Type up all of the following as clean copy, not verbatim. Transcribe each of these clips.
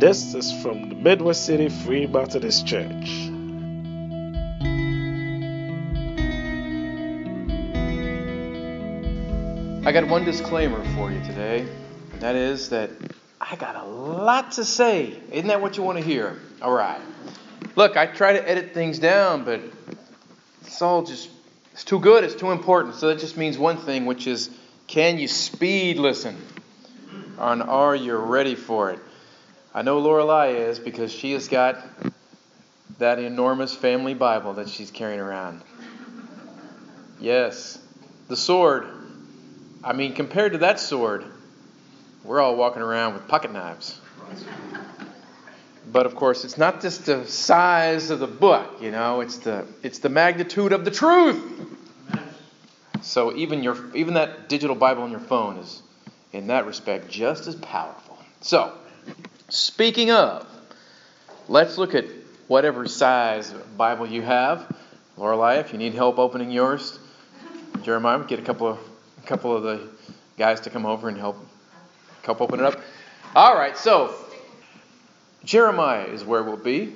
This is from the Midwest City Free Methodist Church. I got one disclaimer for you today, and that is that I got a lot to say. Isn't that what you want to hear? All right. Look, I try to edit things down, but it's too good, it's too important. So that just means one thing, which is, can you speed listen? And are you ready for it? I know Lorelei is, because she has got that enormous family Bible that she's carrying around. Yes, the sword. I mean, compared to that sword, we're all walking around with pocket knives. But of course, it's not just the size of the book, it's the magnitude of the truth. So even that digital Bible on your phone is, in that respect, just as powerful. So, speaking of, let's look at whatever size Bible you have. Lorelei, if you need help opening yours, Jeremiah, get a couple of the guys to come over and help open it up. All right, so Jeremiah is where we'll be.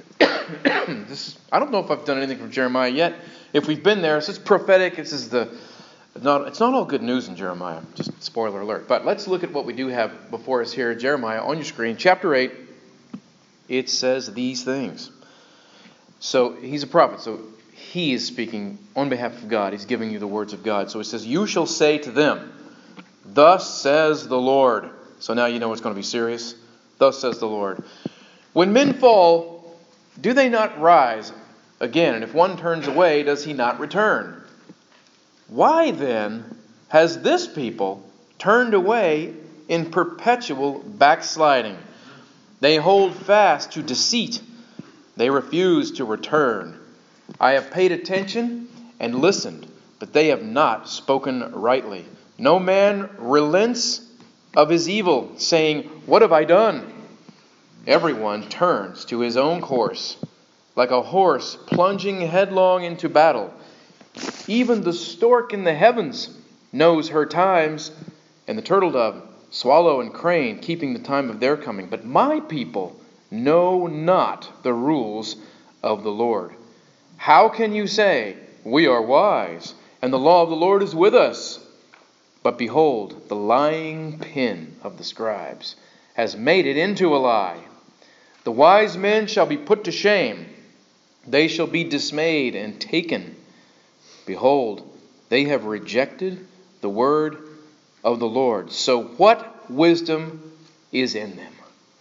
I don't know if I've done anything from Jeremiah yet. If we've been there, it's prophetic. It's not all good news in Jeremiah. Just spoiler alert. But let's look at what we do have before us here. Jeremiah on your screen, chapter 8. It says these things. So he's a prophet. So he is speaking on behalf of God. He's giving you the words of God. So it says, "You shall say to them, thus says the Lord." So now you know it's going to be serious. Thus says the Lord. "When men fall, do they not rise again? And if one turns away, does he not return? Why then has this people turned away in perpetual backsliding? They hold fast to deceit. They refuse to return. I have paid attention and listened, but they have not spoken rightly. No man relents of his evil, saying, 'What have I done?' Everyone turns to his own course, like a horse plunging headlong into battle. Even the stork in the heavens knows her times, and the turtle dove, swallow, and crane keeping the time of their coming. But my people know not the rules of the Lord. How can you say, 'We are wise, and the law of the Lord is with us'? But behold, the lying pen of the scribes has made it into a lie. The wise men shall be put to shame. They shall be dismayed and taken. Behold, they have rejected the word of the Lord. So what wisdom is in them?"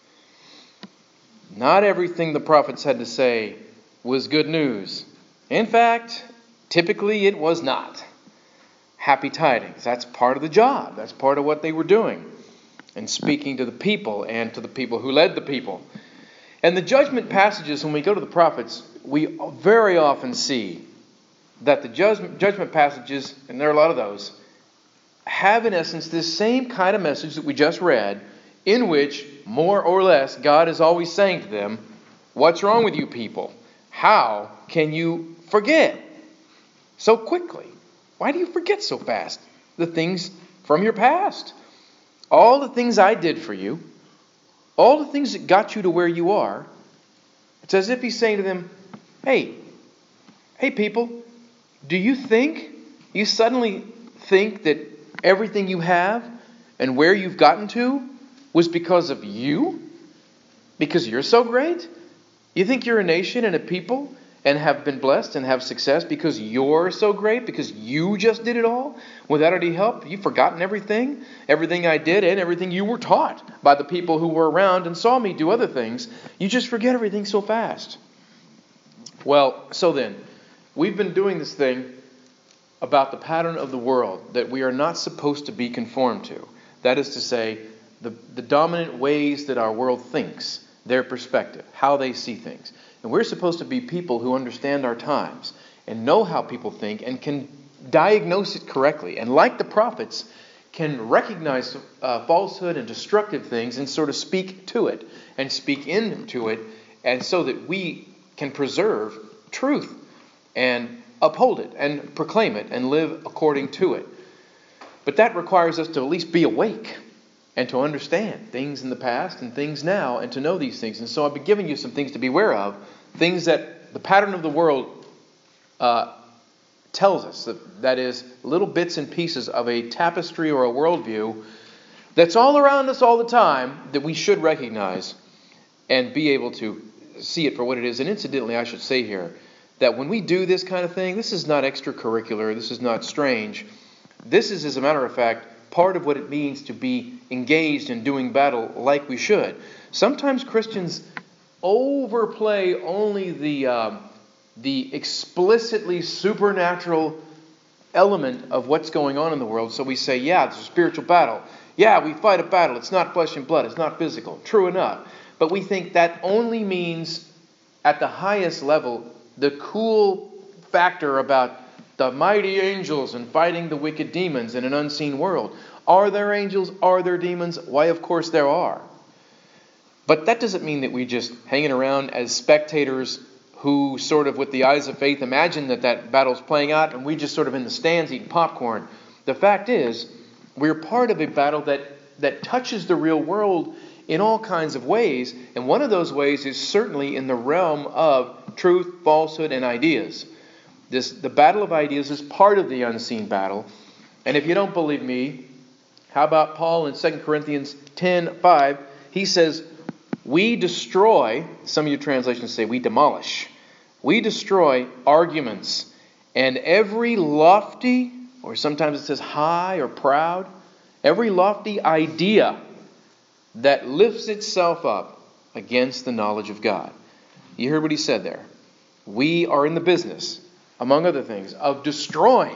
Not everything the prophets had to say was good news. In fact, typically it was not. Happy tidings. That's part of the job. That's part of what they were doing. And speaking to the people and to the people who led the people. And the judgment passages, when we go to the prophets, we very often see that the judgment passages, and there are a lot of those, have in essence this same kind of message that we just read, in which, more or less, God is always saying to them, "What's wrong with you people? How can you forget so quickly? Why do you forget so fast the things from your past? All the things I did for you, all the things that got you to where you are." It's as if he's saying to them, Hey people, do you suddenly think that everything you have and where you've gotten to was because of you? Because you're so great? You think you're a nation and a people and have been blessed and have success because you're so great? Because you just did it all without any help? You've forgotten everything I did, and everything you were taught by the people who were around and saw me do other things. You just forget everything so fast. Well, so then, we've been doing this thing about the pattern of the world that we are not supposed to be conformed to. That is to say, the dominant ways that our world thinks, their perspective, how they see things. And we're supposed to be people who understand our times and know how people think and can diagnose it correctly. And like the prophets, can recognize falsehood and destructive things and sort of speak to it and speak into it, and so that we can preserve truth and uphold it and proclaim it and live according to it. But that requires us to at least be awake and to understand things in the past and things now, and to know these things. And so I've been giving you some things to be aware of, things that the pattern of the world tells us, that is, little bits and pieces of a tapestry or a worldview that's all around us all the time, that we should recognize and be able to see it for what it is. And incidentally, I should say here that when we do this kind of thing, this is not extracurricular, this is not strange. This is, as a matter of fact, part of what it means to be engaged in doing battle like we should. Sometimes Christians overplay only the explicitly supernatural element of what's going on in the world. So we say, yeah, it's a spiritual battle. Yeah, we fight a battle. It's not flesh and blood. It's not physical. True enough. But we think that only means, at the highest level, the cool factor about the mighty angels and fighting the wicked demons in an unseen world. Are there angels? Are there demons? Why, of course there are. But that doesn't mean that we just hanging around as spectators who sort of, with the eyes of faith, imagine that battle's playing out and we just sort of in the stands eating popcorn. The fact is, we're part of a battle that touches the real world in all kinds of ways. And one of those ways is certainly in the realm of truth, falsehood, and ideas. The battle of ideas is part of the unseen battle. And if you don't believe me, how about Paul in 2 Corinthians 10:5? He says, we destroy, some of your translations say we demolish. We destroy arguments and every lofty, or sometimes it says high or proud, every lofty idea that lifts itself up against the knowledge of God. You heard what he said there. We are in the business, among other things, of destroying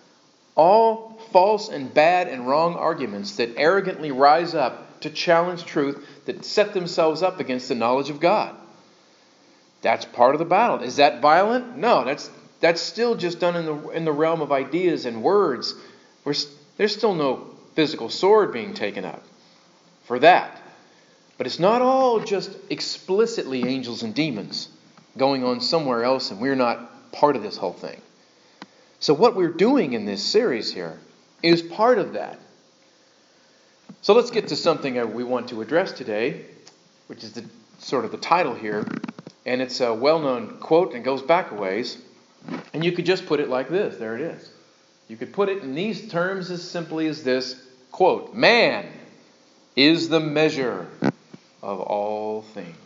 all false and bad and wrong arguments that arrogantly rise up to challenge truth, that set themselves up against the knowledge of God. That's part of the battle. Is that violent? No, that's still just done in the realm of ideas and words. There's still no physical sword being taken up for that. But it's not all just explicitly angels and demons going on somewhere else, and we're not part of this whole thing. So what we're doing in this series here is part of that. So let's get to something we want to address today, which is sort of the title here. And it's a well-known quote and goes back a ways. And you could just put it like this. There it is. You could put it in these terms as simply as this, quote, man is the measure of all things.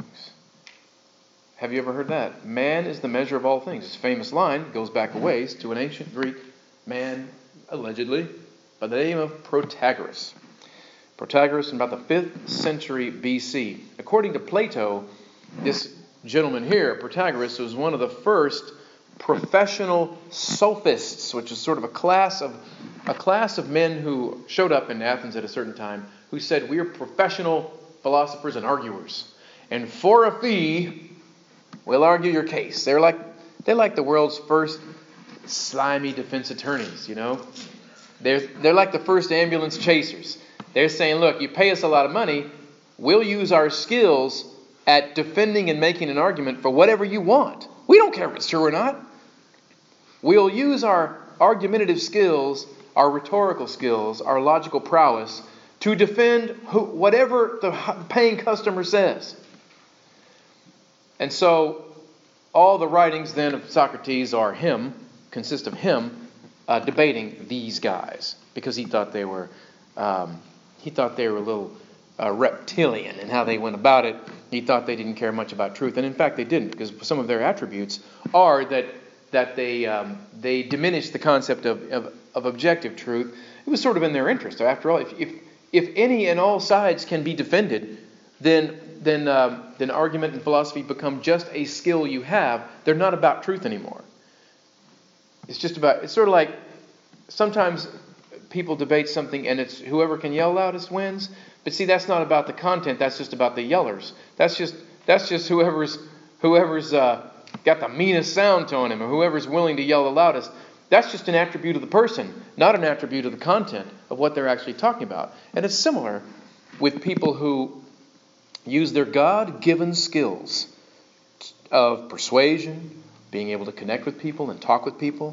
Have you ever heard that? Man is the measure of all things. This famous line goes back a ways to an ancient Greek man, allegedly, by the name of Protagoras. Protagoras in about the 5th century BC. According to Plato, this gentleman here, Protagoras, was one of the first professional sophists, which is sort of a class of men who showed up in Athens at a certain time, who said, we are professional philosophers and arguers, and for a fee, we'll argue your case. They're like the world's first slimy defense attorneys, you know. They're like the first ambulance chasers. They're saying, look, you pay us a lot of money, we'll use our skills at defending and making an argument for whatever you want. We don't care if it's true or not. We'll use our argumentative skills, our rhetorical skills, our logical prowess to defend whatever the paying customer says. And so all the writings then of Socrates consist of him debating these guys, because he thought they were a little reptilian in how they went about it. He thought they didn't care much about truth, and in fact they didn't, because some of their attributes are that they diminished the concept of objective truth. It was sort of in their interest. After all, if any and all sides can be defended, then argument and philosophy become just a skill you have. They're not about truth anymore. It's sort of like sometimes people debate something and it's whoever can yell loudest wins. But see, that's not about the content. That's just about the yellers. That's just whoever's got the meanest sound to him, or whoever's willing to yell the loudest. That's just an attribute of the person, not an attribute of the content of what they're actually talking about. And it's similar with people who use their God-given skills of persuasion, being able to connect with people and talk with people,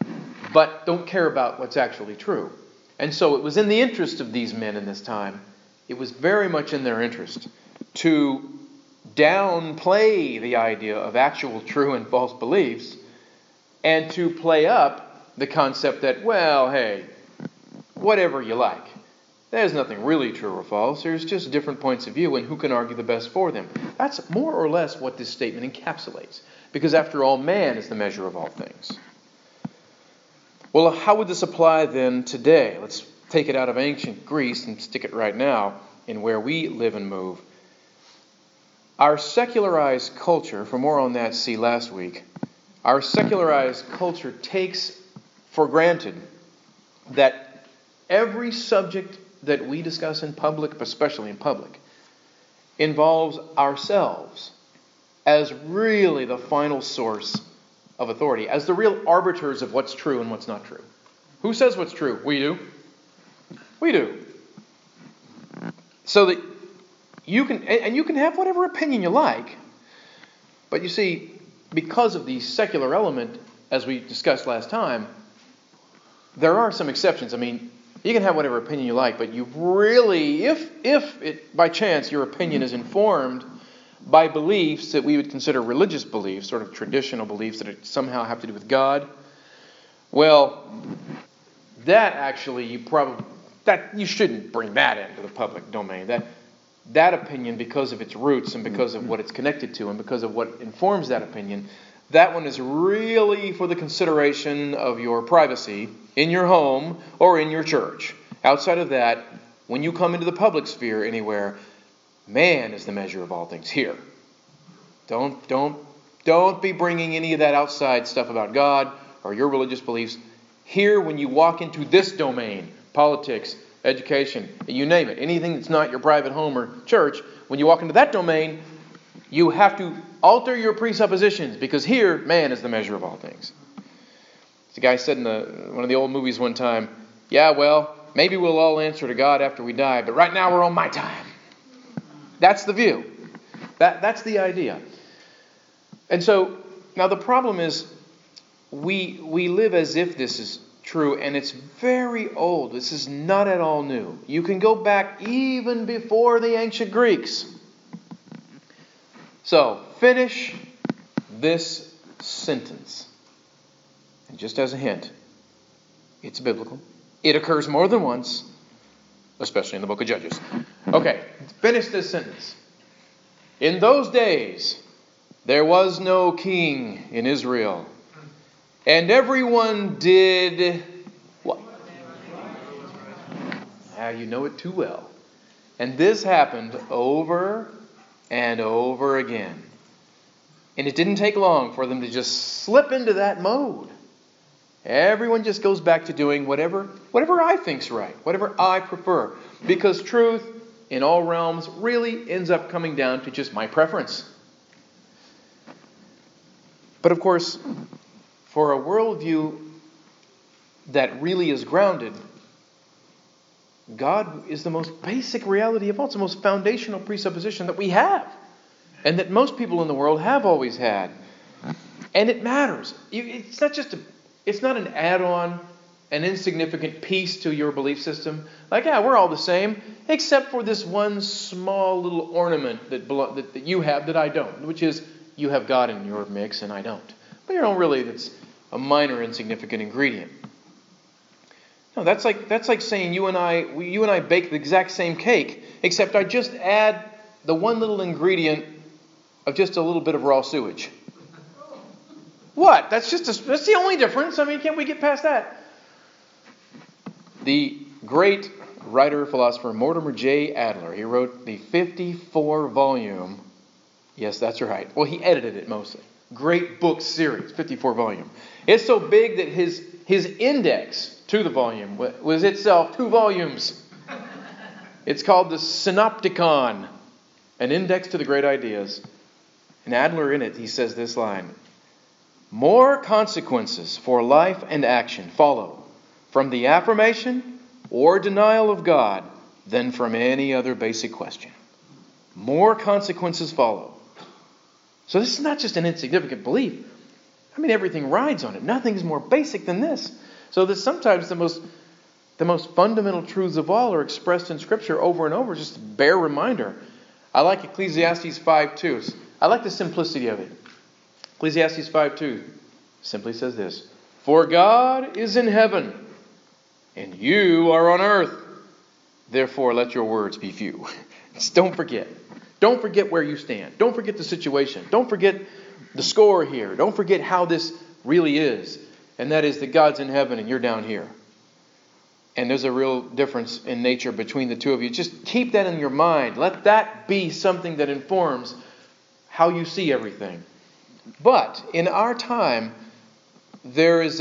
but don't care about what's actually true. And so it was in the interest of these men in this time it was very much in their interest to downplay the idea of actual true and false beliefs and to play up the concept that, well, hey, whatever you like. There's nothing really true or false. There's just different points of view and who can argue the best for them. That's more or less what this statement encapsulates. Because after all, man is the measure of all things. Well, how would this apply then today? Let's take it out of ancient Greece and stick it right now in where we live and move. Our secularized culture, for more on that, see last week, our secularized culture takes for granted that every subject that we discuss in public, especially in public, involves ourselves as really the final source of authority, as the real arbiters of what's true and what's not true. Who says what's true? We do. We do. So that you can have whatever opinion you like, but you see, because of the secular element, as we discussed last time, there are some exceptions. I mean, you can have whatever opinion you like, but you really, if it, by chance your opinion is informed by beliefs that we would consider religious beliefs, sort of traditional beliefs that somehow have to do with God, well, that actually you shouldn't bring that into the public domain. That opinion, because of its roots and because of what it's connected to and because of what informs that opinion, that one is really for the consideration of your privacy in your home or in your church. Outside of that, when you come into the public sphere anywhere, man is the measure of all things here. Don't be bringing any of that outside stuff about God or your religious beliefs. Here, when you walk into this domain, politics, education, you name it, anything that's not your private home or church, when you walk into that domain, you have to alter your presuppositions because here, man is the measure of all things. The guy said in one of the old movies one time, yeah, well, maybe we'll all answer to God after we die, but right now we're on my time. That's the view. That's the idea. And so, now the problem is, we live as if this is true, and it's very old. This is not at all new. You can go back even before the ancient Greeks. So, finish this sentence. And just as a hint, it's biblical. It occurs more than once, especially in the book of Judges. Okay, finish this sentence. In those days, there was no king in Israel, and everyone did what? Now you know it too well. And this happened over and over again. And it didn't take long for them to just slip into that mode. Everyone just goes back to doing whatever I think's right, whatever I prefer. Because truth in all realms really ends up coming down to just my preference. But of course, for a worldview that really is grounded, God is the most basic reality of all. It's the most foundational presupposition that we have. And that most people in the world have always had. And it matters. It's not an add-on, an insignificant piece to your belief system. Like, yeah, we're all the same, except for this one small little ornament that you have that I don't, which is you have God in your mix and I don't. But that's a minor insignificant ingredient. No, that's like saying you and I bake the exact same cake, except I just add the one little ingredient of just a little bit of raw sewage. What? That's the only difference. I mean, can't we get past that? The great writer, philosopher Mortimer J. Adler, he wrote the 54-volume, yes, that's right. Well, he edited it mostly. Great book series, 54 volume. It's so big that his index to the volume was itself 2 volumes. It's called the Synopticon, an index to the great ideas. And Adler in it, he says this line: more consequences for life and action follow from the affirmation or denial of God than from any other basic question. More consequences follow. So this is not just an insignificant belief. I mean, everything rides on it. Nothing is more basic than this. So that sometimes the most the most fundamental truths of all are expressed in Scripture over and over. Just a bare reminder. I like Ecclesiastes 5:2. I like the simplicity of it. Ecclesiastes 5:2 simply says this: "For God is in heaven, and you are on earth. Therefore let your words be few." Just don't forget. Don't forget where you stand. Don't forget the situation. Don't forget the score here. Don't forget how this really is. And that is that God's in heaven and you're down here. And there's a real difference in nature between the two of you. Just keep that in your mind. Let that be something that informs how you see everything. But in our time, there is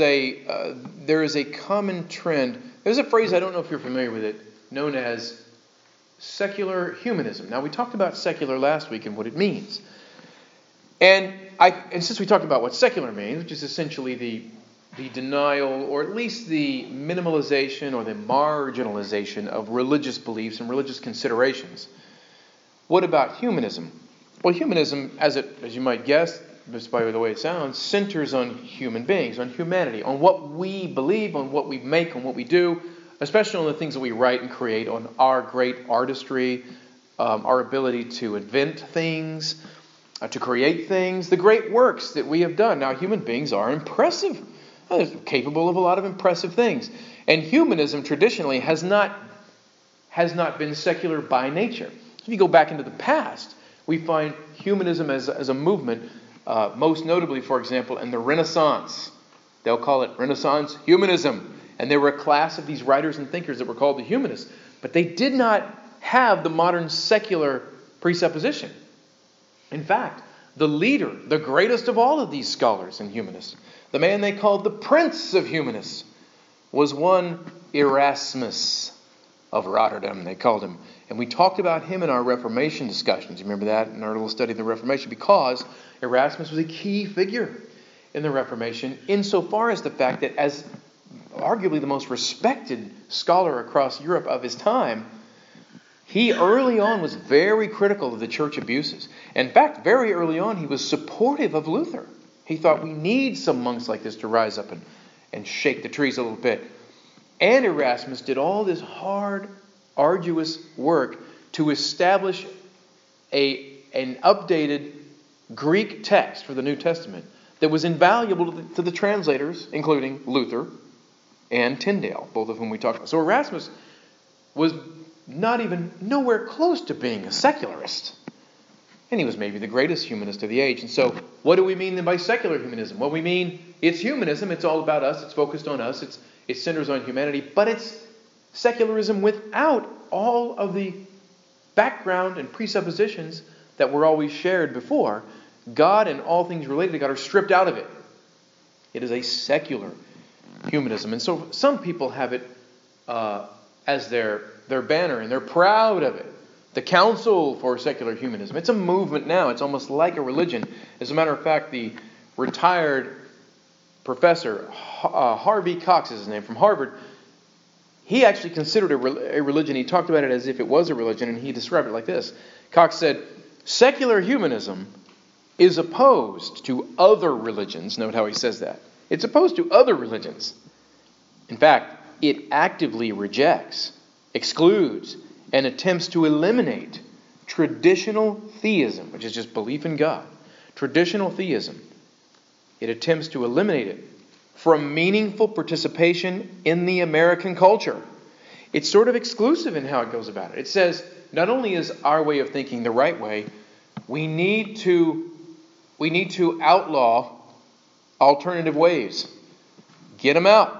a common trend. There's a phrase, I don't know if you're familiar with it, known as secular humanism. Now, we talked about secular last week and what it means. And since we talked about what secular means, which is essentially the denial, or at least the minimalization or the marginalization of religious beliefs and religious considerations. What about humanism? Well, humanism, as you might guess, just by the way it sounds, centers on human beings, on humanity, on what we believe, on what we make, on what we do, especially on the things that we write and create, on our great artistry, our ability to invent things, to create things, the great works that we have done. Now, human beings are impressive. They're capable of a lot of impressive things. And humanism traditionally has not been secular by nature. If you go back into the past, we find humanism as a movement, most notably, for example, in the Renaissance. They'll call it Renaissance humanism. And there were a class of these writers and thinkers that were called the humanists. But they did not have the modern secular presupposition. In fact, the leader, the greatest of all of these scholars and humanists, the man they called the Prince of Humanists, was one Erasmus of Rotterdam, they called him. And we talked about him in our Reformation discussions. You remember that in our little study of the Reformation? Because Erasmus was a key figure in the Reformation, insofar as the fact that as arguably the most respected scholar across Europe of his time, he early on was very critical of the church abuses. In fact, very early on, he was supportive of Luther. He thought we need some monks like this to rise up and shake the trees a little bit. And Erasmus did all this hard, arduous work to establish an updated Greek text for the New Testament that was invaluable to the translators, including Luther and Tyndale, both of whom we talked about. So Erasmus was not even nowhere close to being a secularist. And he was maybe the greatest humanist of the age. And so what do we mean then by secular humanism? Well, we mean it's humanism. It's all about us. It's focused on us. It centers on humanity. But it's secularism without all of the background and presuppositions that were always shared before. God and all things related to God are stripped out of it. It is a secular humanism. And so some people have it as their banner, and they're proud of it. The Council for Secular Humanism. It's a movement now. It's almost like a religion. As a matter of fact, the retired professor, Harvey Cox is his name, from Harvard, he actually considered a religion. He talked about it as if it was a religion, and he described it like this. Cox said, secular humanism is opposed to other religions. Note how he says that. It's opposed to other religions. In fact, it actively rejects, excludes, and attempts to eliminate traditional theism, which is just belief in God. Traditional theism. It attempts to eliminate it from meaningful participation in the American culture. It's sort of exclusive in how it goes about it. It says, not only is our way of thinking the right way, we need to outlaw alternative ways. Get them out.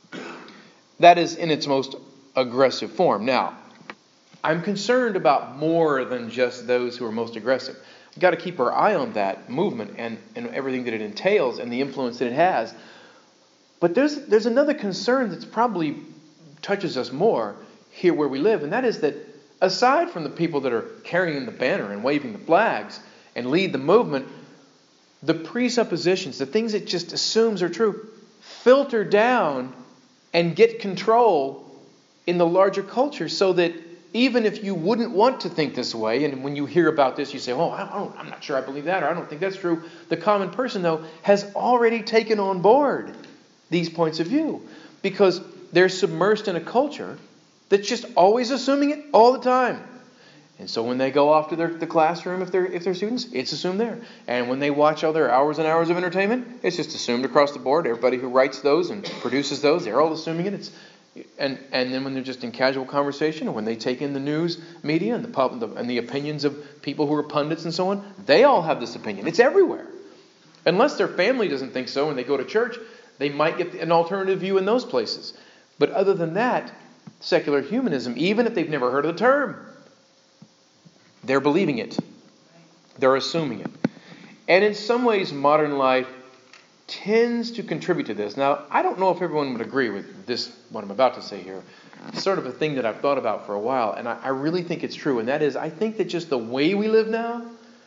That is in its most aggressive form. Now, I'm concerned about more than just those who are most aggressive. We've got to keep our eye on that movement and everything that it entails and the influence that it has. But there's another concern that's probably touches us more here where we live, and that is that aside from the people that are carrying the banner and waving the flags and lead the movement, the presuppositions, the things it just assumes are true, filter down and get control in the larger culture, so that even if you wouldn't want to think this way, and when you hear about this, you say, oh, I'm not sure I believe that, or I don't think that's true. The common person, though, has already taken on board these points of view. Because they're submersed in a culture that's just always assuming it all the time. And so when they go off to the classroom, if they're students, it's assumed there. And when they watch all their hours and hours of entertainment, it's just assumed across the board. Everybody who writes those and produces those, they're all assuming it. And then when they're just in casual conversation, or when they take in the news media and the opinions of people who are pundits and so on, they all have this opinion. It's everywhere. Unless their family doesn't think so and they go to church, they might get an alternative view in those places. But other than that, secular humanism, even if they've never heard of the term, they're believing it. They're assuming it. And in some ways, modern life tends to contribute to this. Now, I don't know if everyone would agree with this, what I'm about to say here. It's sort of a thing that I've thought about for a while, and I really think it's true. And that is, I think that just the way we live now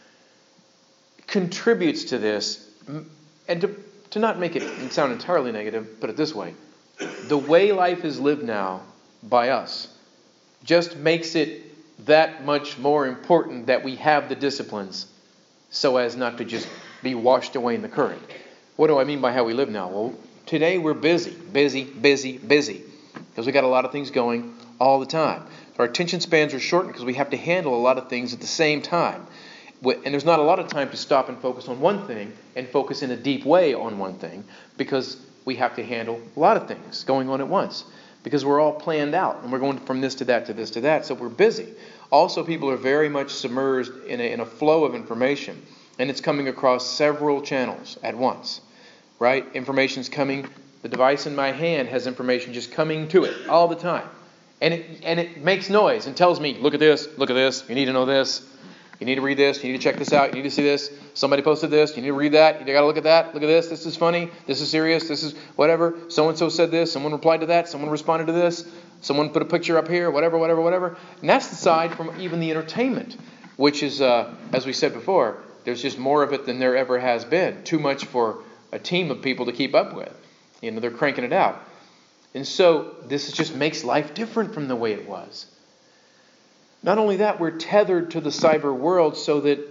contributes to this. And to not make it sound entirely negative, put it this way. The way life is lived now by us just makes it that much more important that we have the disciplines so as not to just be washed away in the current. What do I mean by how we live now? Well, today we're busy because we got a lot of things going all the time. So our attention spans are shortened because we have to handle a lot of things at the same time. And there's not a lot of time to stop and focus on one thing and focus in a deep way on one thing because we have to handle a lot of things going on at once. Because we're all planned out and we're going from this to that to this to that, so we're busy. Also, people are very much submerged in a flow of information, and it's coming across several channels at once, right? Information's coming. The device in my hand has information just coming to it all the time, and it makes noise and tells me, look at this, you need to know this. You need to read this. You need to check this out. You need to see this. Somebody posted this. You need to read that. You got to look at that. Look at this. This is funny. This is serious. This is whatever. So-and-so said this. Someone replied to that. Someone responded to this. Someone put a picture up here. Whatever. And that's aside from even the entertainment, which is, as we said before, there's just more of it than there ever has been. Too much for a team of people to keep up with. They're cranking it out. And so this just makes life different from the way it was. Not only that, we're tethered to the cyber world so that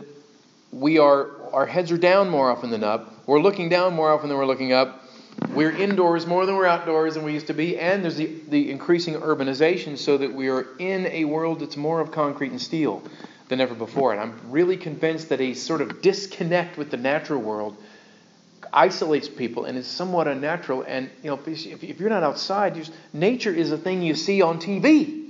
our heads are down more often than up. We're looking down more often than we're looking up. We're indoors more than we're outdoors than we used to be. And there's the increasing urbanization so that we are in a world that's more of concrete and steel than ever before. And I'm really convinced that a sort of disconnect with the natural world isolates people and is somewhat unnatural. And if you're not outside, nature is a thing you see on TV.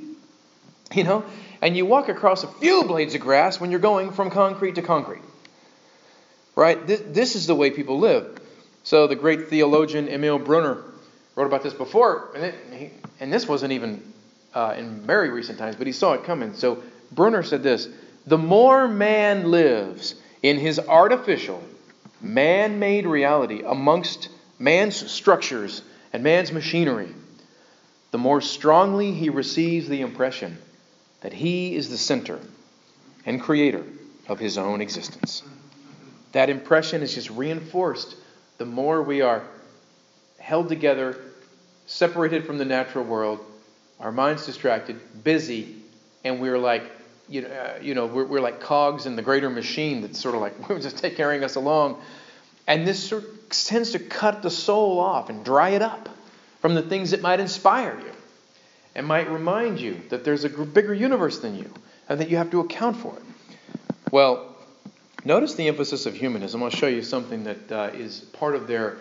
And you walk across a few blades of grass when you're going from concrete to concrete. Right? This is the way people live. So the great theologian Emil Brunner wrote about this before, and this wasn't even in very recent times, but he saw it coming. So Brunner said this: the more man lives in his artificial, man-made reality amongst man's structures and man's machinery, the more strongly he receives the impression that he is the center and creator of his own existence. That impression is just reinforced the more we are held together, separated from the natural world, our minds distracted, busy, and we're like, we're like cogs in the greater machine that's sort of like we're just carrying us along. And this sort of tends to cut the soul off and dry it up from the things that might inspire you and might remind you that there's a bigger universe than you and that you have to account for it. Well, notice the emphasis of humanism. I'll show you something that is part of their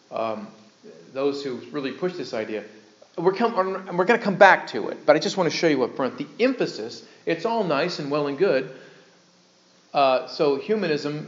those who really push this idea. We're going to come back to it, but I just want to show you up front the emphasis. It's all nice and well and good. So humanism.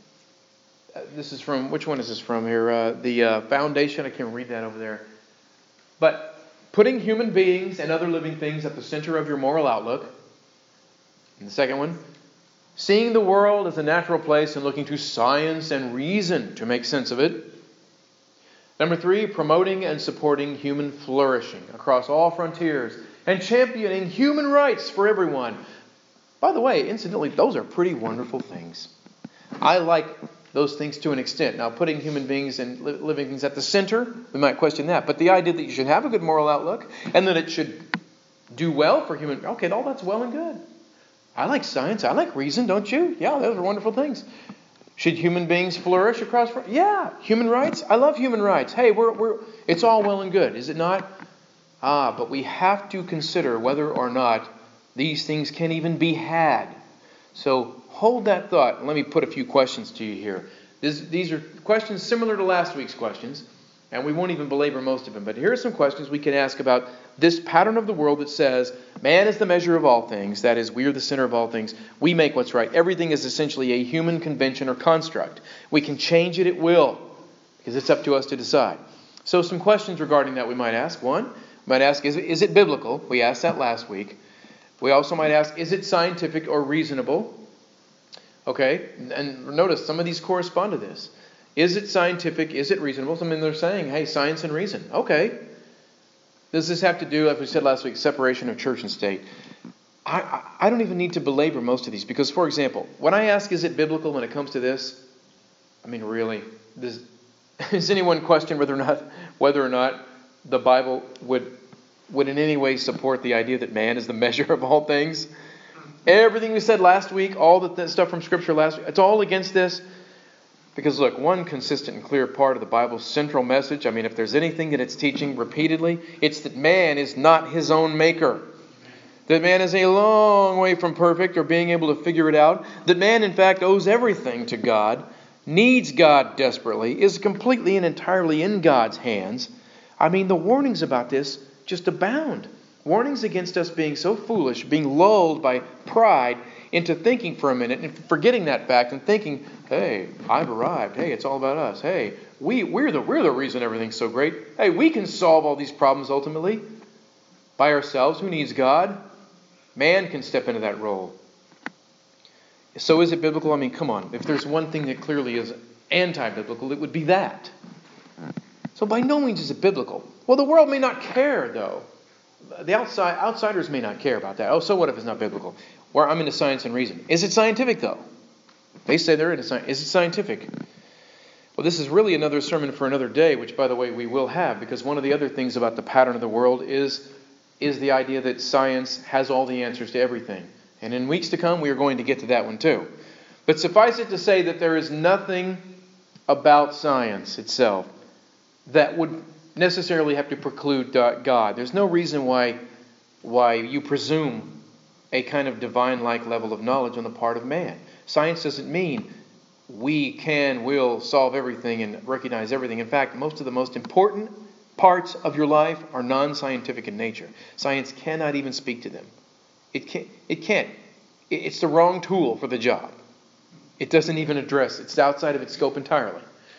This is from, which one is this from here? The Foundation. I can't read that over there. But putting human beings and other living things at the center of your moral outlook. And the second one, seeing the world as a natural place and looking to science and reason to make sense of it. Number 3, promoting and supporting human flourishing across all frontiers and championing human rights for everyone. By the way, incidentally, those are pretty wonderful things. I like those things to an extent. Now, putting human beings and living things at the center, we might question that. But the idea that you should have a good moral outlook and that it should do well for human... Okay, all that's well and good. I like science. I like reason, don't you? Yeah, those are wonderful things. Should human beings flourish across... Yeah, human rights. I love human rights. Hey, it's all well and good, is it not? But we have to consider whether or not these things can even be had. So hold that thought. And let me put a few questions to you here. These are questions similar to last week's questions, and we won't even belabor most of them. But here are some questions we can ask about this pattern of the world that says man is the measure of all things. That is, we are the center of all things. We make what's right. Everything is essentially a human convention or construct. We can change it at will, because it's up to us to decide. So some questions regarding that we might ask. One, we might ask, is it biblical? We asked that last week. We also might ask, is it scientific or reasonable? Okay, and notice some of these correspond to this. Is it scientific? Is it reasonable? I mean, they're saying, hey, science and reason. Okay. Does this have to do, like we said last week, separation of church and state? I don't even need to belabor most of these because, for example, when I ask, is it biblical when it comes to this? I mean, really, does anyone question whether or not the Bible would in any way support the idea that man is the measure of all things? Everything we said last week, all the stuff from Scripture last week, it's all against this. Because look, one consistent and clear part of the Bible's central message, I mean, if there's anything that it's teaching repeatedly, it's that man is not his own maker. That man is a long way from perfect or being able to figure it out. That man, in fact, owes everything to God, needs God desperately, is completely and entirely in God's hands. I mean, the warnings about this just abound. Warnings against us being so foolish, being lulled by pride into thinking for a minute and forgetting that fact and thinking, hey, I've arrived. Hey, it's all about us. Hey, we're the reason everything's so great. Hey, we can solve all these problems ultimately by ourselves. Who needs God? Man can step into that role. So is it biblical? I mean, come on. If there's one thing that clearly is anti-biblical, it would be that. So by no means is it biblical. Well, the world may not care, though. The outsiders may not care about that. Oh, so what if it's not biblical? Well, I'm into science and reason. Is it scientific, though? They say they're into science. Is it scientific? Well, this is really another sermon for another day, which, by the way, we will have, because one of the other things about the pattern of the world is the idea that science has all the answers to everything. And in weeks to come, we are going to get to that one, too. But suffice it to say that there is nothing about science itself that would necessarily have to preclude God. There's no reason why you presume a kind of divine-like level of knowledge on the part of man. Science doesn't mean will solve everything and recognize everything. In fact, most of the most important parts of your life are non-scientific in nature. Science cannot even speak to them. It can't. It's the wrong tool for the job. It doesn't even address. It's outside of its scope entirely.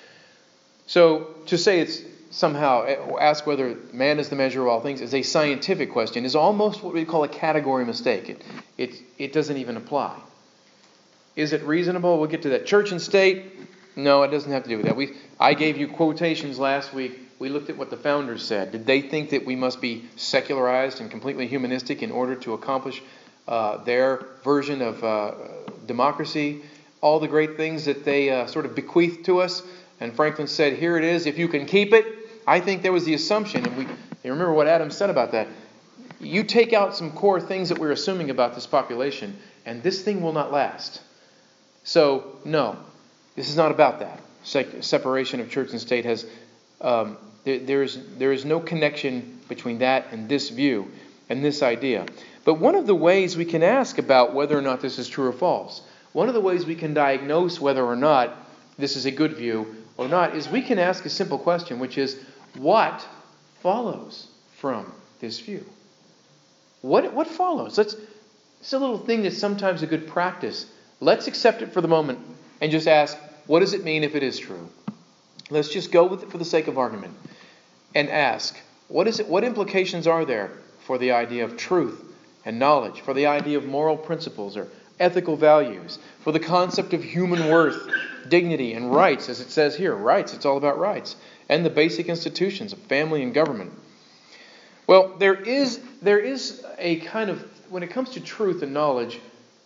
So to say it's somehow ask whether man is the measure of all things is a scientific question is almost what we call a category mistake. It doesn't even apply. Is it reasonable? We'll get to that. Church and state? No, it doesn't have to do with that. I gave you quotations last week. We looked at what the founders said. Did they think that we must be secularized and completely humanistic in order to accomplish their version of democracy? All the great things that they sort of bequeathed to us. And Franklin said, here it is, if you can keep it. I think there was the assumption, and you remember what Adam said about that. You take out some core things that we're assuming about this population, and this thing will not last. So, no, this is not about that. Separation of church and state has... there is no connection between that and this view and this idea. But one of the ways we can ask about whether or not this is true or false, one of the ways we can diagnose whether or not this is a good view or not, is we can ask a simple question, which is, what follows from this view? What follows? It's a little thing that's sometimes a good practice. Let's accept it for the moment and just ask, what does it mean if it is true? Let's just go with it for the sake of argument and ask, what is it? What implications are there for the idea of truth and knowledge, for the idea of moral principles or ethical values, for the concept of human worth, dignity, and rights, as it says here. Rights, it's all about rights. And the basic institutions of family and government. Well, there is a kind of, when it comes to truth and knowledge,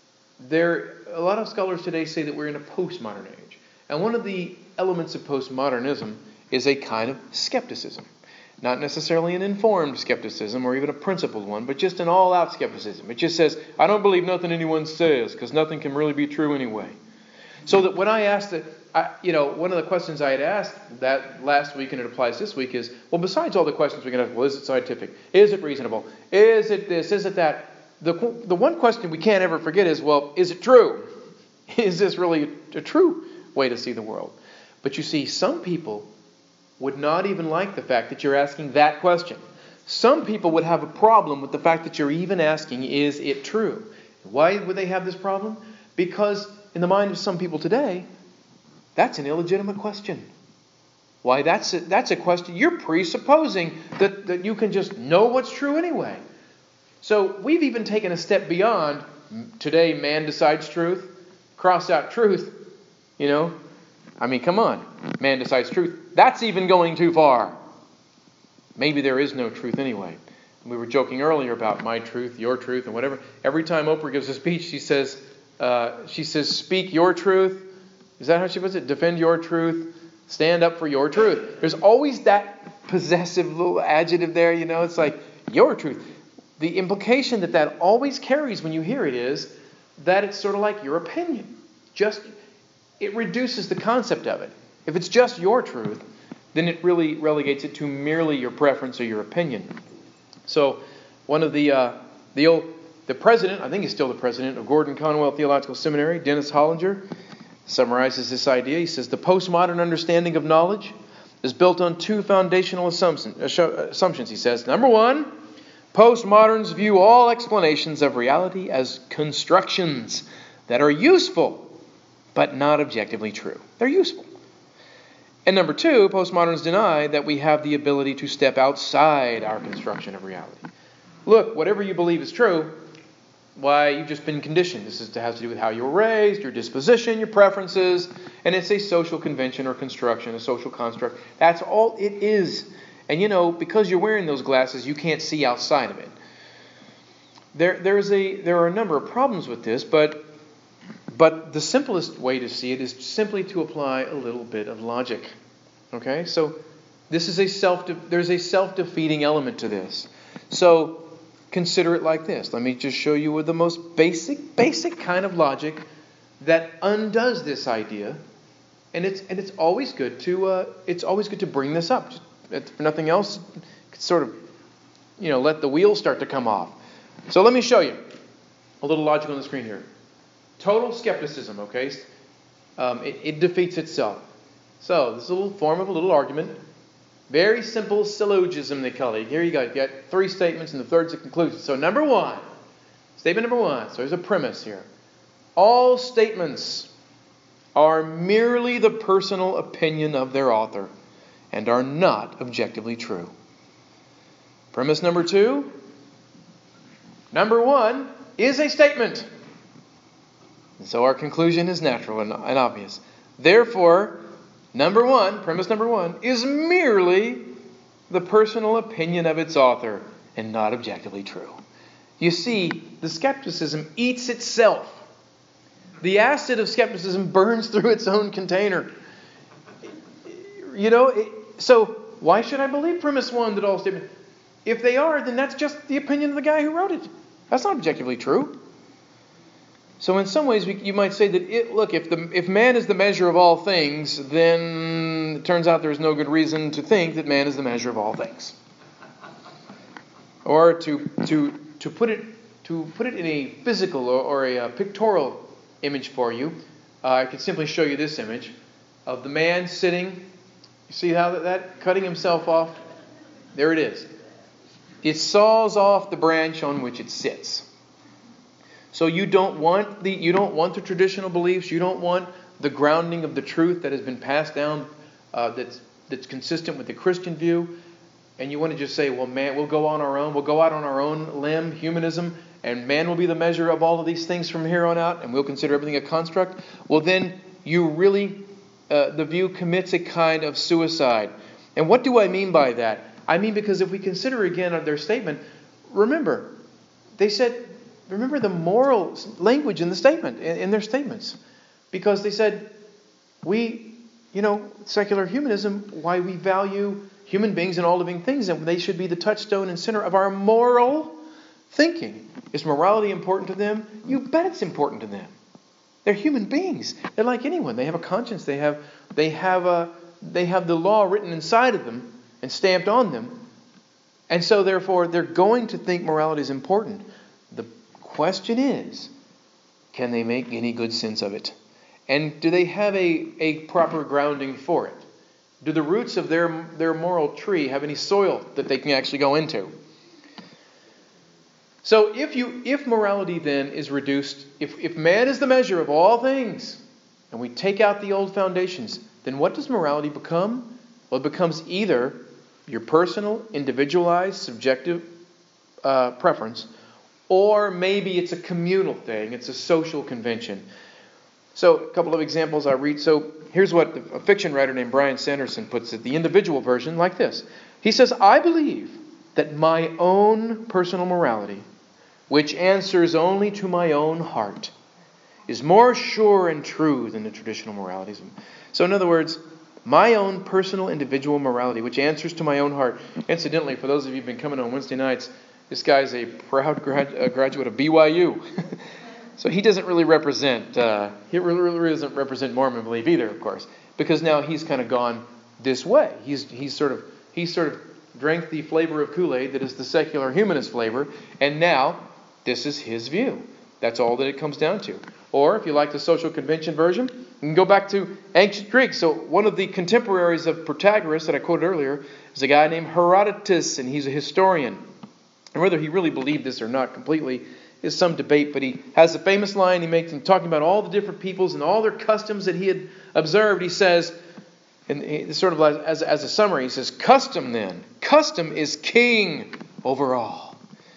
a lot of scholars today say that we're in a postmodern age. And one of the elements of postmodernism is a kind of skepticism. Not necessarily an informed skepticism or even a principled one, but just an all-out skepticism. It just says, I don't believe nothing anyone says, because nothing can really be true anyway. So that when I asked one of the questions I had asked that last week, and it applies this week, is, well, besides all the questions we can ask, well, is it scientific? Is it reasonable? Is it this? Is it that? The one question we can't ever forget is, well, is it true? Is this really a true way to see the world? But you see, some people would not even like the fact that you're asking that question. Some people would have a problem with the fact that you're even asking, is it true? Why would they have this problem? Because in the mind of some people today, that's an illegitimate question. Why, that's a question. You're presupposing that you can just know what's true anyway. So we've even taken a step beyond, today man decides truth, cross out truth, I mean, come on, man decides truth. That's even going too far. Maybe there is no truth anyway. We were joking earlier about my truth, your truth, and whatever. Every time Oprah gives a speech, she says, speak your truth. Is that how she puts it? Defend your truth. Stand up for your truth. There's always that possessive little adjective there, It's like, your truth. The implication that always carries when you hear it is that it's sort of like your opinion. It reduces the concept of it. If it's just your truth, then it really relegates it to merely your preference or your opinion. So one of the president, I think he's still the president of Gordon Conwell Theological Seminary, Dennis Hollinger, summarizes this idea. He says, the postmodern understanding of knowledge is built on two foundational assumptions. He says, number one, postmoderns view all explanations of reality as constructions that are useful, but not objectively true. They're useful. And number two, postmoderns deny that we have the ability to step outside our construction of reality. Look, whatever you believe is true, why, you've just been conditioned. This has to do with how you were raised, your disposition, your preferences, and it's a social convention or construction, a social construct. That's all it is. And because you're wearing those glasses, you can't see outside of it. There are a number of problems with this, but the simplest way to see it is simply to apply a little bit of logic. Okay? So this is there's a self-defeating element to this. So consider it like this. Let me just show you with the most basic kind of logic that undoes this idea. And it's always good to bring this up. If nothing else, sort of let the wheels start to come off. So let me show you a little logic on the screen here. Total skepticism, okay? It defeats itself. So this is a little form of a little argument. Very simple syllogism, they call it. Here you go. You got three statements and the third's a conclusion. So statement number one. So there's a premise here. All statements are merely the personal opinion of their author and are not objectively true. Premise number two. Number one is a statement. And so our conclusion is natural and obvious. Therefore, premise number one, is merely the personal opinion of its author and not objectively true. You see, the skepticism eats itself. The acid of skepticism burns through its own container. So why should I believe premise one that all statements? If they are, then that's just the opinion of the guy who wrote it. That's not objectively true. So in some ways, you might say that, if man is the measure of all things, then it turns out there's no good reason to think that man is the measure of all things. Or to put it in a physical or a pictorial image for you, I could simply show you this image of the man sitting. You see how that cutting himself off? There it is. It saws off the branch on which it sits. So you don't want the traditional beliefs. You don't want the grounding of the truth that has been passed down that's consistent with the Christian view. And you want to just say, well, man, we'll go on our own. We'll go out on our own limb, humanism, and man will be the measure of all of these things from here on out, and we'll consider everything a construct. Well, then you really, the view commits a kind of suicide. And what do I mean by that? I mean, because if we consider again their statement, remember the moral language in the statement, in their statements. Because they said, secular humanism, why we value human beings and all living things, and they should be the touchstone and center of our moral thinking. Is morality important to them? You bet it's important to them. They're human beings. They're like anyone. They have a conscience. They have the law written inside of them and stamped on them. And so therefore they're going to think morality is important. The question is, can they make any good sense of it? And do they have a proper grounding for it? Do the roots of their moral tree have any soil that they can actually go into? So if morality then is reduced, if man is the measure of all things, and we take out the old foundations, then what does morality become? Well, it becomes either your personal, individualized, subjective preference, or maybe it's a communal thing. It's a social convention. So a couple of examples I read. So here's what a fiction writer named Brian Sanderson puts it, the individual version, like this. He says, I believe that my own personal morality, which answers only to my own heart, is more sure and true than the traditional moralities. So in other words, my own personal individual morality, which answers to my own heart. Incidentally, for those of you who've been coming on Wednesday nights, this guy's a proud graduate of BYU. So he doesn't really represent, really doesn't represent Mormon belief either, of course, because now he's kind of gone this way. He's sort of drank the flavor of Kool-Aid that is the secular humanist flavor, and now this is his view. That's all that it comes down to. Or if you like the social convention version, you can go back to ancient Greek. So one of the contemporaries of Protagoras that I quoted earlier is a guy named Herodotus, and he's a historian. And whether he really believed this or not completely is some debate, but he has a famous line he makes in talking about all the different peoples and all their customs that he had observed. He says, and sort of as a summary, he says, custom is king over all.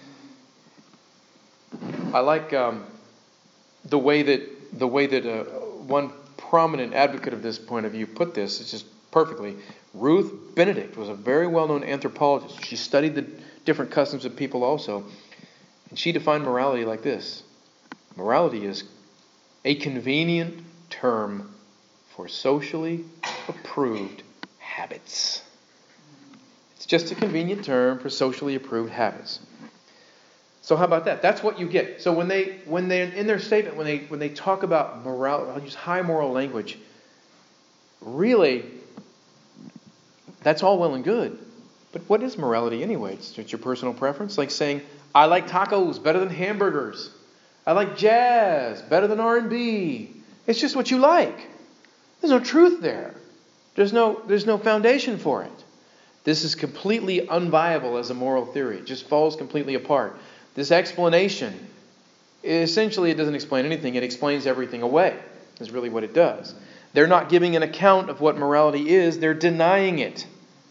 I like the way that one prominent advocate of this point of view put this. It's just perfectly. Ruth Benedict was a very well-known anthropologist. She studied the different customs of people also. And she defined morality like this. Morality is a convenient term for socially approved habits. It's just a convenient term for socially approved habits. So how about that? That's what you get. So when they in their statement, when they talk about morality, I'll use high moral language, really, that's all well and good. But what is morality anyway? It's your personal preference. Like saying, I like tacos better than hamburgers. I like jazz better than R&B. It's just what you like. There's no truth there. There's no foundation for it. This is completely unviable as a moral theory. It just falls completely apart. This explanation, essentially it doesn't explain anything. It explains everything away. Is really what it does. They're not giving an account of what morality is. They're denying it.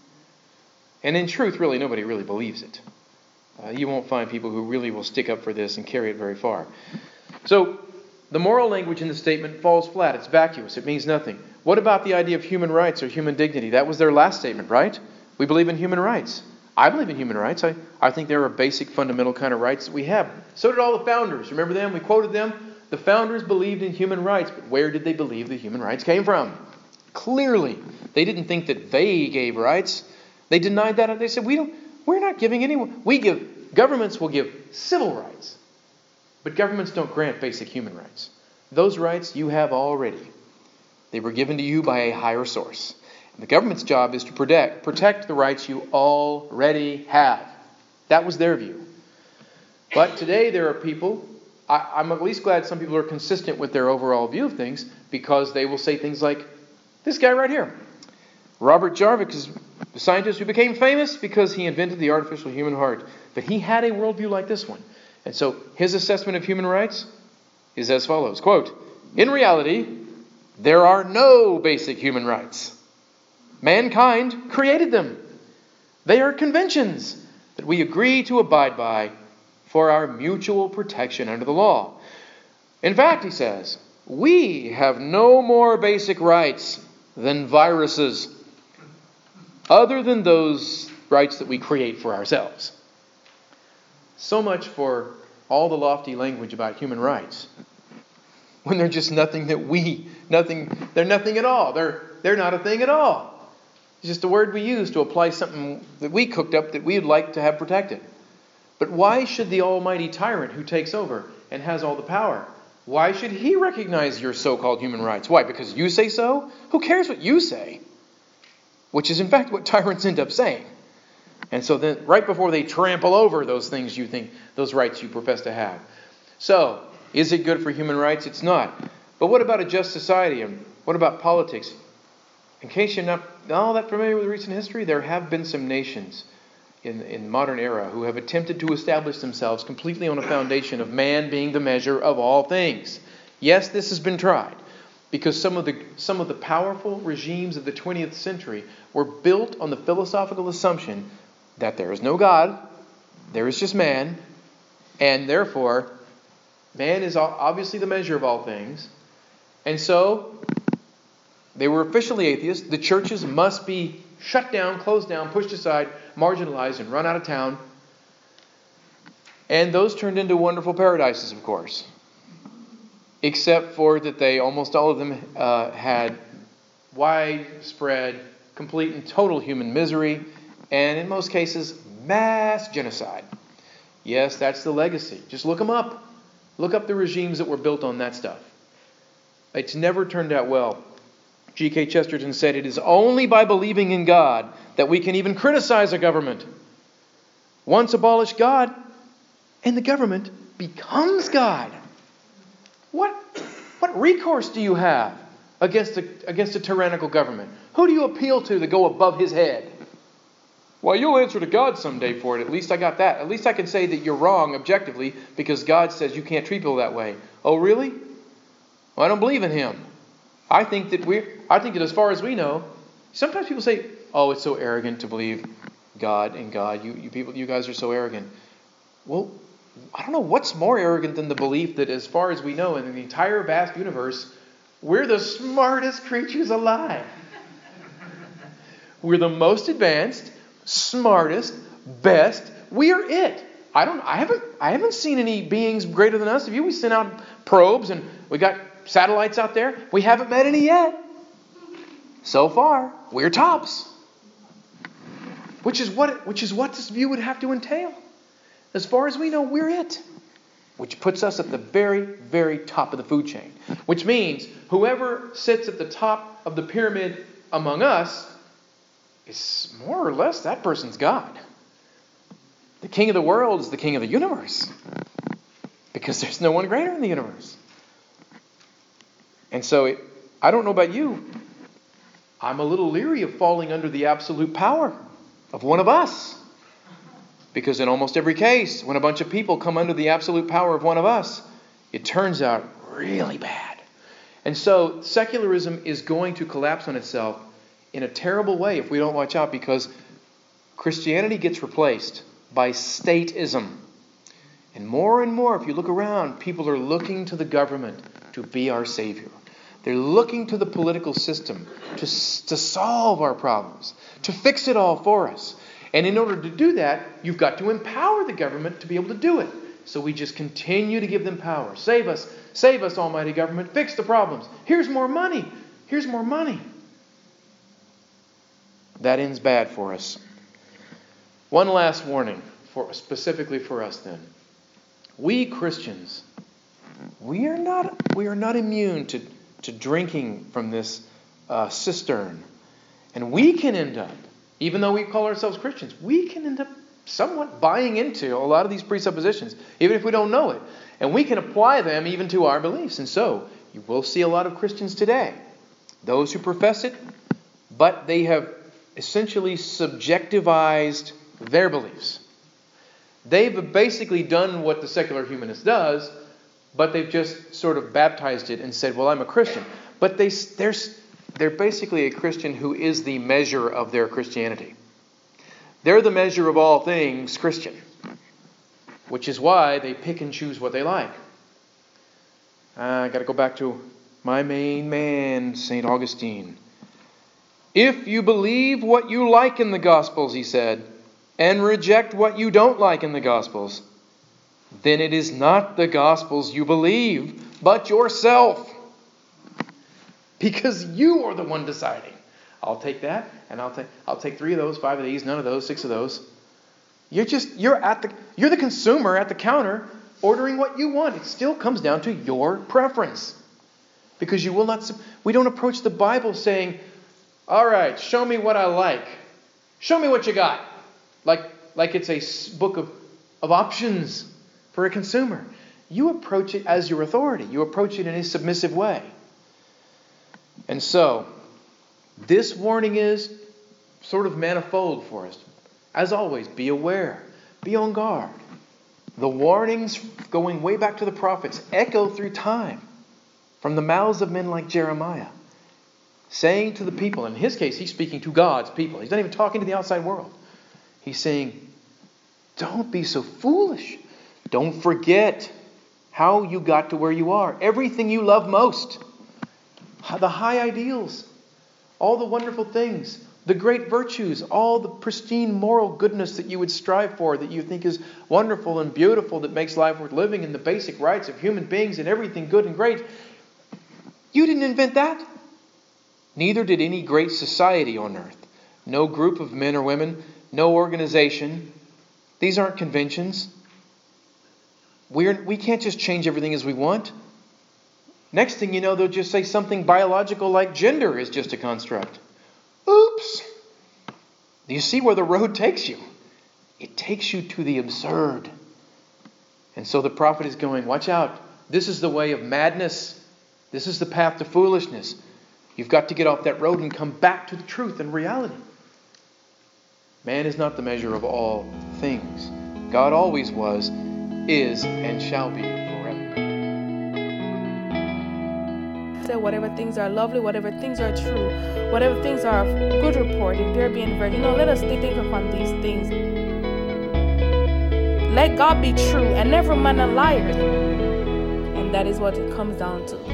And in truth, really, nobody really believes it. You won't find people who really will stick up for this and carry it very far. So, the moral language in the statement falls flat. It's vacuous. It means nothing. What about the idea of human rights or human dignity? That was their last statement, right? We believe in human rights. I believe in human rights. I think there are basic, fundamental kind of rights that we have. So did all the founders. Remember them? We quoted them. The founders believed in human rights. But where did they believe the human rights came from? Clearly, they didn't think that they gave rights. They denied that. They said, we're not giving anyone. Governments will give civil rights. But governments don't grant basic human rights. Those rights you have already. They were given to you by a higher source. And the government's job is to protect the rights you already have. That was their view. But today there are people, I'm at least glad some people are consistent with their overall view of things, because they will say things like, this guy right here, Robert Jarvik, is a scientist who became famous because he invented the artificial human heart. But he had a worldview like this one. And so his assessment of human rights is as follows. Quote, in reality, there are no basic human rights. Mankind created them. They are conventions that we agree to abide by for our mutual protection under the law. In fact, he says, we have no more basic rights than viruses, other than those rights that we create for ourselves. So much for all the lofty language about human rights, when they're just nothing that they're nothing at all. They're not a thing at all. It's just a word we use to apply something that we cooked up that we would like to have protected. But why should the almighty tyrant who takes over and has all the power, Why should he recognize your so-called human rights? Why? Because you say so? Who cares what you say? Which is in fact what tyrants end up saying. And so then right before they trample over those things you think, those rights you profess to have. So, is it good for human rights? It's not. But what about a just society? And what about politics? In case you're not all that familiar with recent history, there have been some nations in modern era who have attempted to establish themselves completely on a foundation of man being the measure of all things. Yes, this has been tried because some of the powerful regimes of the 20th century were built on the philosophical assumption that there is no God, there is just man, and therefore man is obviously the measure of all things. And so they were officially atheists. The churches must be shut down, closed down, pushed aside, marginalized, and run out of town. And those turned into wonderful paradises, of course. Except for that they, almost all of them, had widespread, complete and total human misery, and in most cases, mass genocide. Yes, that's the legacy. Just look them up. Look up the regimes that were built on that stuff. It's never turned out well. G.K. Chesterton said, "It is only by believing in God that we can even criticize a government. Once abolish God, and the government becomes God." What recourse do you have against a tyrannical government? Who do you appeal to go above his head? Well, you'll answer to God someday for it. At least I got that. At least I can say that you're wrong objectively because God says you can't treat people that way. Oh, really? Well, I don't believe in him. I think that as far as we know, sometimes people say, "Oh, it's so arrogant to believe God and God. You guys are so arrogant." Well, I don't know what's more arrogant than the belief that as far as we know in the entire vast universe, we're the smartest creatures alive. We're the most advanced, smartest, best. We are it. I haven't seen any beings greater than us. Have you? We sent out probes and we got satellites out there. We haven't met any yet. So far, we're tops. Which is what this view would have to entail. As far as we know, we're it. Which puts us at the very, very top of the food chain. Which means whoever sits at the top of the pyramid among us is more or less that person's God. The king of the world is the king of the universe. Because there's no one greater in the universe. And so, I don't know about you, I'm a little leery of falling under the absolute power of one of us. Because in almost every case, when a bunch of people come under the absolute power of one of us, it turns out really bad. And so, secularism is going to collapse on itself in a terrible way if we don't watch out, because Christianity gets replaced by statism. And more, if you look around, people are looking to the government to be our savior. They're looking to the political system to solve our problems, to fix it all for us. And in order to do that, you've got to empower the government to be able to do it. So we just continue to give them power. Save us, almighty government. Fix the problems. Here's more money. That ends bad for us. One last warning, specifically for us then. We Christians, we are not immune to drinking from this cistern. And we can end up, even though we call ourselves Christians, we can end up somewhat buying into a lot of these presuppositions, even if we don't know it. And we can apply them even to our beliefs. And so, you will see a lot of Christians today, those who profess it, but they have essentially subjectivized their beliefs. They've basically done what the secular humanist does, but they've just sort of baptized it and said, well, I'm a Christian. But they're basically a Christian who is the measure of their Christianity. They're the measure of all things Christian, which is why they pick and choose what they like. I got to go back to my main man, St. Augustine. If you believe what you like in the Gospels, he said, and reject what you don't like in the Gospels, then it is not the Gospels you believe, but yourself. Because you are the one deciding. I'll take that, and I'll take 3 of those, 5 of these, none of those, 6 of those. You're the consumer at the counter, ordering what you want. It still comes down to your preference. Because you will not, we don't approach the Bible saying, all right, show me what I like. Show me what you got. Like it's a book of options for a consumer. You approach it as your authority. You approach it in a submissive way. And so, this warning is sort of manifold for us. As always, be aware. Be on guard. The warnings going way back to the prophets echo through time from the mouths of men like Jeremiah, saying to the people, in his case, he's speaking to God's people. He's not even talking to the outside world. He's saying, don't be so foolish. Don't forget how you got to where you are. Everything you love most. The high ideals. All the wonderful things. The great virtues. All the pristine moral goodness that you would strive for. That you think is wonderful and beautiful. That makes life worth living. And the basic rights of human beings. And everything good and great. You didn't invent that. Neither did any great society on earth. No group of men or women. No organization. These aren't conventions. We can't just change everything as we want. Next thing you know, they'll just say something biological like gender is just a construct. Oops! Do you see where the road takes you? It takes you to the absurd. And so the prophet is going, watch out. This is the way of madness. This is the path to foolishness. You've got to get off that road and come back to the truth and reality. Man is not the measure of all things. God always was, is, and shall be forever. Whatever things are lovely, whatever things are true, whatever things are of good report, if they're being virgin, let us think upon these things. Let God be true and every man a liar. And that is what it comes down to.